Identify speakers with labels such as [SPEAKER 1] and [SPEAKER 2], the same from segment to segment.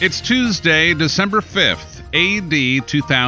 [SPEAKER 1] It's Tuesday, December 5th, A.D.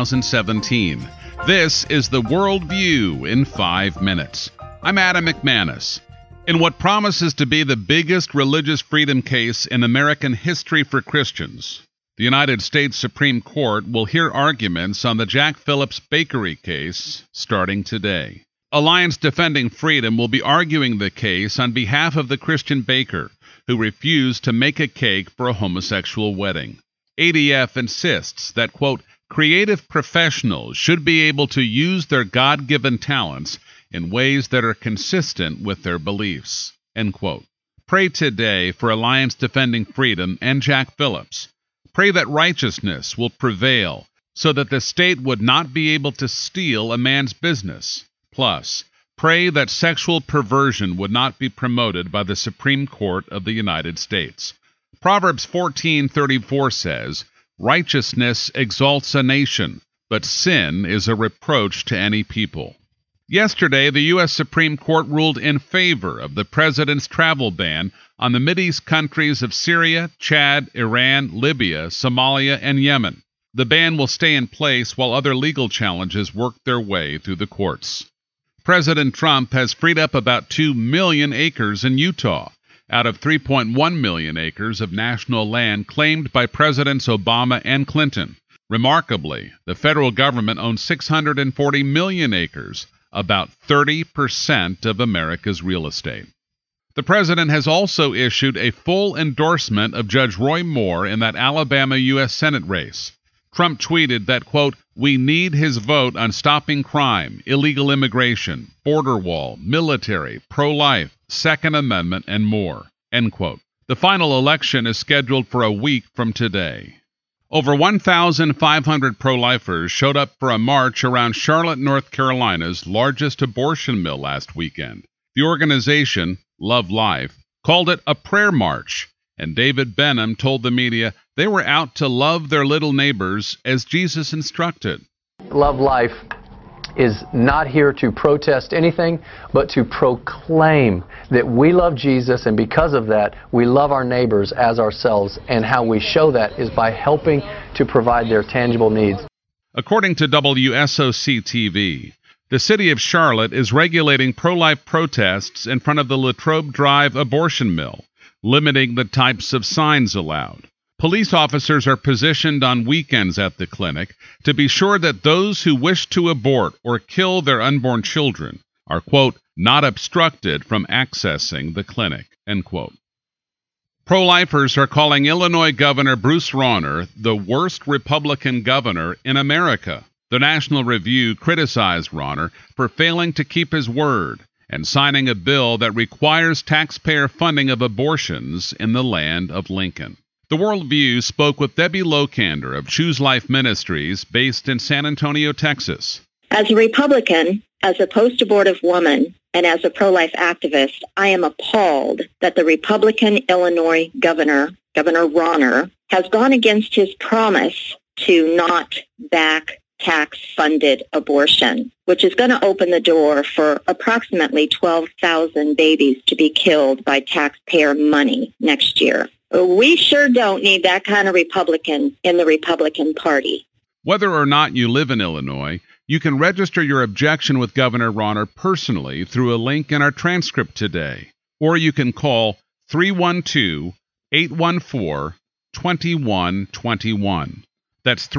[SPEAKER 1] 2017. This is the World View in 5 minutes. I'm Adam McManus. In what promises to be the biggest religious freedom case in American history for Christians, the United States Supreme Court will hear arguments on the Jack Phillips Bakery case starting today. Alliance Defending Freedom will be arguing the case on behalf of the Christian baker who refused to make a cake for a homosexual wedding. ADF insists that, quote, creative professionals should be able to use their God-given talents in ways that are consistent with their beliefs, end quote. Pray today for Alliance Defending Freedom and Jack Phillips. Pray that righteousness will prevail so that the state would not be able to steal a man's business. Plus, pray that sexual perversion would not be promoted by the Supreme Court of the United States. Proverbs 14:34 says, righteousness exalts a nation, but sin is a reproach to any people. Yesterday, the U.S. Supreme Court ruled in favor of the president's travel ban on the Mideast countries of Syria, Chad, Iran, Libya, Somalia, and Yemen. The ban will stay in place while other legal challenges work their way through the courts. President Trump has freed up about 2 million acres in Utah out of 3.1 million acres of national land claimed by Presidents Obama and Clinton. Remarkably, the federal government owns 640 million acres, about 30% of America's real estate. The president has also issued a full endorsement of Judge Roy Moore in that Alabama U.S. Senate race. Trump tweeted that, quote, we need his vote on stopping crime, illegal immigration, border wall, military, pro-life, Second Amendment, and more, end quote. The final election is scheduled for a week from today. Over 1,500 pro-lifers showed up for a march around Charlotte, North Carolina's largest abortion mill last weekend. The organization, Love Life, called it a prayer march, and David Benham told the media they were out to love their little neighbors as Jesus instructed.
[SPEAKER 2] Love Life is not here to protest anything, but to proclaim that we love Jesus, and because of that, we love our neighbors as ourselves, and how we show that is by helping to provide their tangible needs.
[SPEAKER 1] According to WSOC-TV, the city of Charlotte is regulating pro-life protests in front of the Latrobe Drive abortion mill, limiting the types of signs allowed. Police officers are positioned on weekends at the clinic to be sure that those who wish to abort or kill their unborn children are, quote, not obstructed from accessing the clinic, end quote. Pro-lifers are calling Illinois Governor Bruce Rauner the worst Republican governor in America. The National Review criticized Rauner for failing to keep his word and signing a bill that requires taxpayer funding of abortions in the land of Lincoln. The World View spoke with Debbie Lokander of Choose Life Ministries based in San Antonio, Texas.
[SPEAKER 3] As a Republican, as a post-abortive woman, and as a pro-life activist, I am appalled that the Republican Illinois Governor Rauner, has gone against his promise to not back tax-funded abortion, which is going to open the door for approximately 12,000 babies to be killed by taxpayer money next year. We sure don't need that kind of Republican in the Republican Party.
[SPEAKER 1] Whether or not you live in Illinois, you can register your objection with Governor Rauner personally through a link in our transcript today, or you can call 312-814-2121. That's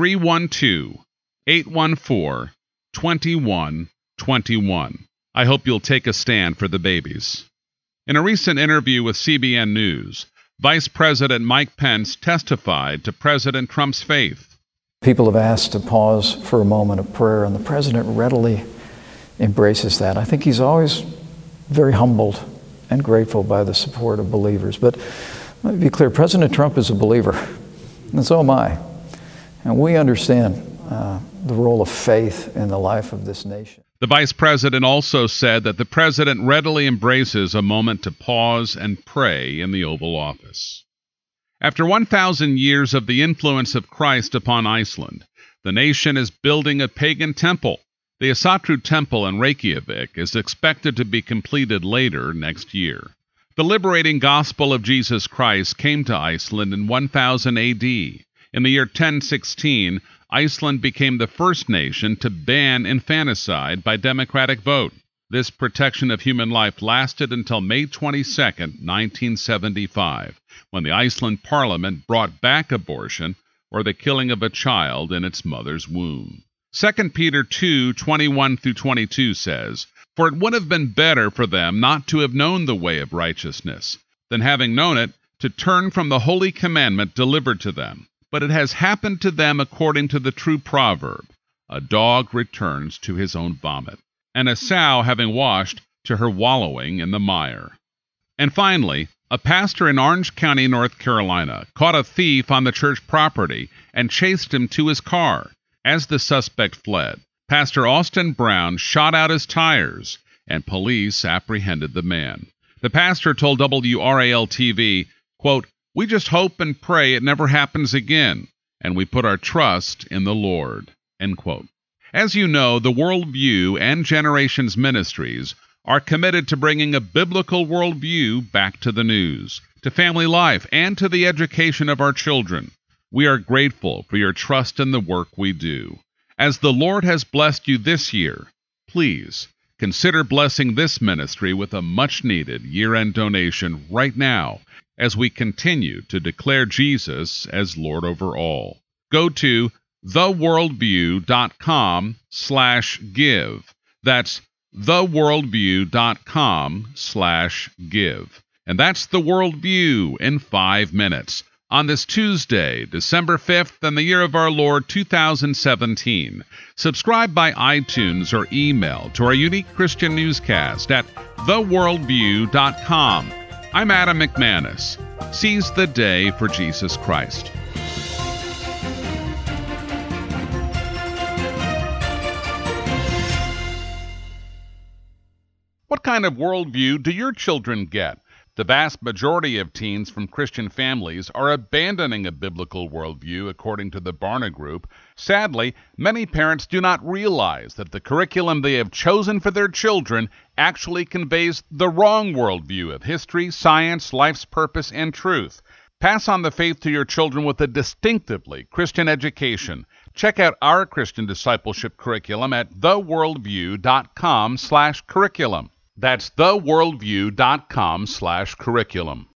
[SPEAKER 1] 312-814-2121. I hope you'll take a stand for the babies. In a recent interview with CBN News, Vice President Mike Pence testified to President Trump's faith.
[SPEAKER 4] People have asked to pause for a moment of prayer, and the president readily embraces that. I think he's always very humbled and grateful by the support of believers. But let me be clear, President Trump is a believer, and so am I. And we understand the role of faith in the life of this nation.
[SPEAKER 1] The vice president also said that the president readily embraces a moment to pause and pray in the Oval Office. After 1,000 years of the influence of Christ upon Iceland, the nation is building a pagan temple. The Asatru Temple in Reykjavik is expected to be completed later next year. The liberating gospel of Jesus Christ came to Iceland in 1000 AD, In the year 1016, Iceland became the first nation to ban infanticide by democratic vote. This protection of human life lasted until May 22, 1975, when the Iceland Parliament brought back abortion, or the killing of a child in its mother's womb. 2 Peter 2:21-22 says, "For it would have been better for them not to have known the way of righteousness, than having known it, to turn from the holy commandment delivered to them. But it has happened to them according to the true proverb, a dog returns to his own vomit, and a sow having washed to her wallowing in the mire." And finally, a pastor in Orange County, North Carolina, caught a thief on the church property and chased him to his car. As the suspect fled, Pastor Austin Brown shot out his tires, and police apprehended the man. The pastor told WRAL-TV, quote, "We just hope and pray it never happens again, and we put our trust in the Lord," end quote. As you know, the Worldview and Generations Ministries are committed to bringing a biblical worldview back to the news, to family life, and to the education of our children. We are grateful for your trust in the work we do. As the Lord has blessed you this year, please consider blessing this ministry with a much-needed year-end donation right now as we continue to declare Jesus as Lord over all. Go to theworldview.com/give. That's theworldview.com/give. And that's the Worldview in 5 minutes on this Tuesday, December 5th, in the year of our Lord 2017. Subscribe by iTunes or email to our unique Christian newscast at theworldview.com. I'm Adam McManus. Seize the day for Jesus Christ. What kind of worldview do your children get? The vast majority of teens from Christian families are abandoning a biblical worldview, according to the Barna Group. Sadly, many parents do not realize that the curriculum they have chosen for their children actually conveys the wrong worldview of history, science, life's purpose, and truth. Pass on the faith to your children with a distinctively Christian education. Check out our Christian discipleship curriculum at theworldview.com/curriculum. That's theworldview.com/curriculum.